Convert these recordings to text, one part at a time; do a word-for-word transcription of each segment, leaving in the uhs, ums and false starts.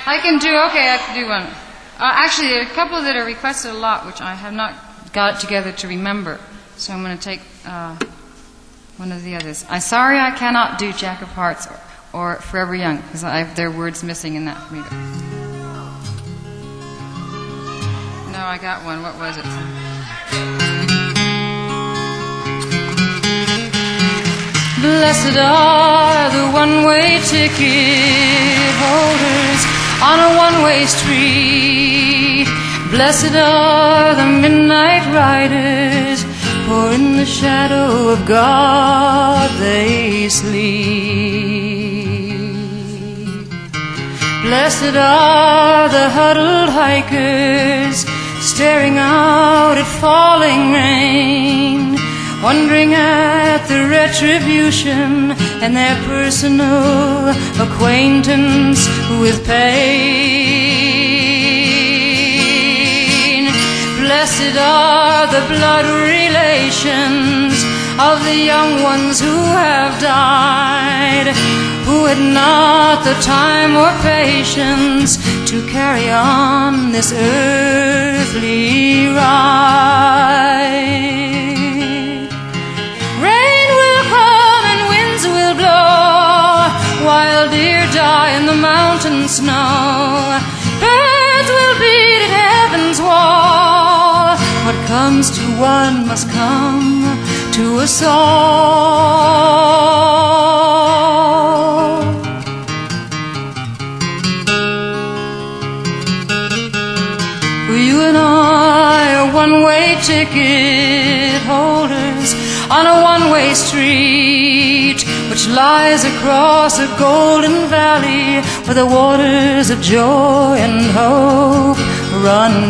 I can do, okay, I can do one. Uh, actually, a couple that are requested a lot, which I have not got it together to remember. So I'm going to take uh, one of the others. I'm sorry I cannot do Jack of Hearts or, or Forever Young, because there are words missing in that for me. No, I got one. What was it? Blessed are the one-way ticket holders on a one-way street. Blessed are the midnight riders, for in the shadow of God they sleep. Blessed are the huddled hikers, staring out at falling rain, wondering at the retribution and their personal acquaintance with pain. Blessed are the blood relations of the young ones who have died, who had not the time or patience to carry on this earthly ride. While deer die in the mountain snow, birds will beat at heaven's wall. What comes to one must come to us all. For you and I are one-way ticket holders on a one-way street, which lies across a golden valley where the waters of joy and hope run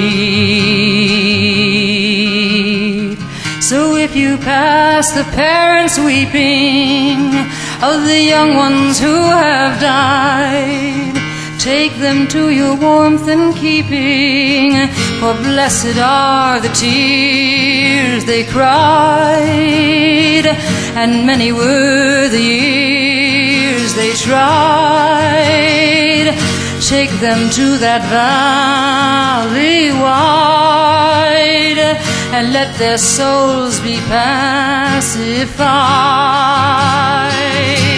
deep. So if you pass the parents weeping of the young ones who have died, take them to your warmth and keeping, for blessed are the tears they cried, and many were the years they tried. Take them to that valley wide, and let their souls be pacified.